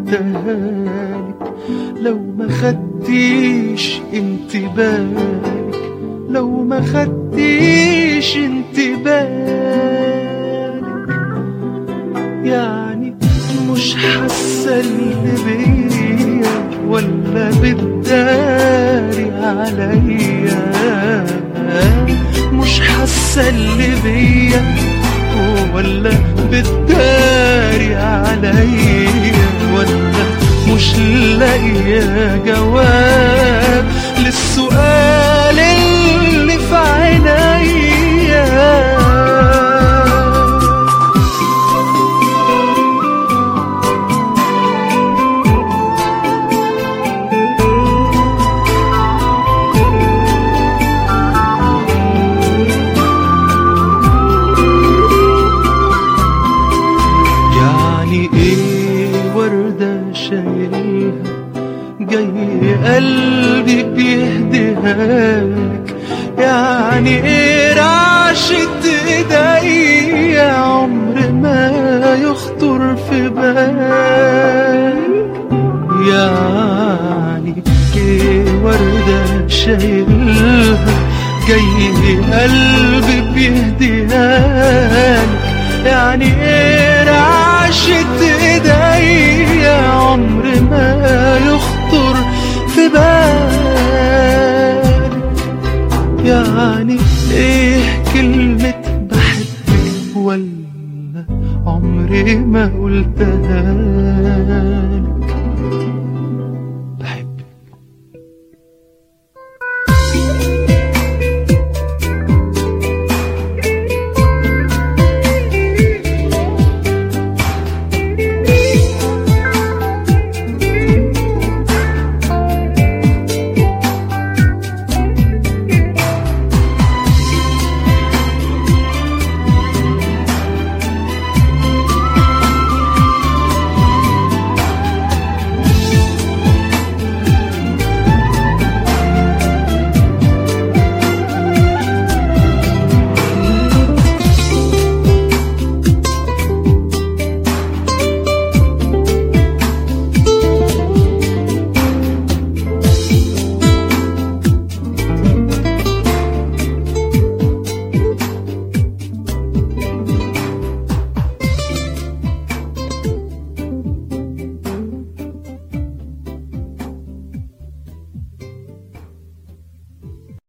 ادهالك لو ما خدتيش انت بالك، لو ما خدتيش انت بالك. يعني مش حاسة اللي بيا ولا بتداري عليا، مش حاسة اللي بيا ولا بتداري عليا، ولا مش لاقية جواب للسؤال اللي في عينيا. شايلها جاي قلبي بيهديهالك، يعني ايه رعشة ايديا عمر ما يخطر في بالك. يعني ايه وردة شايلها جاي قلبي بيهديهالك،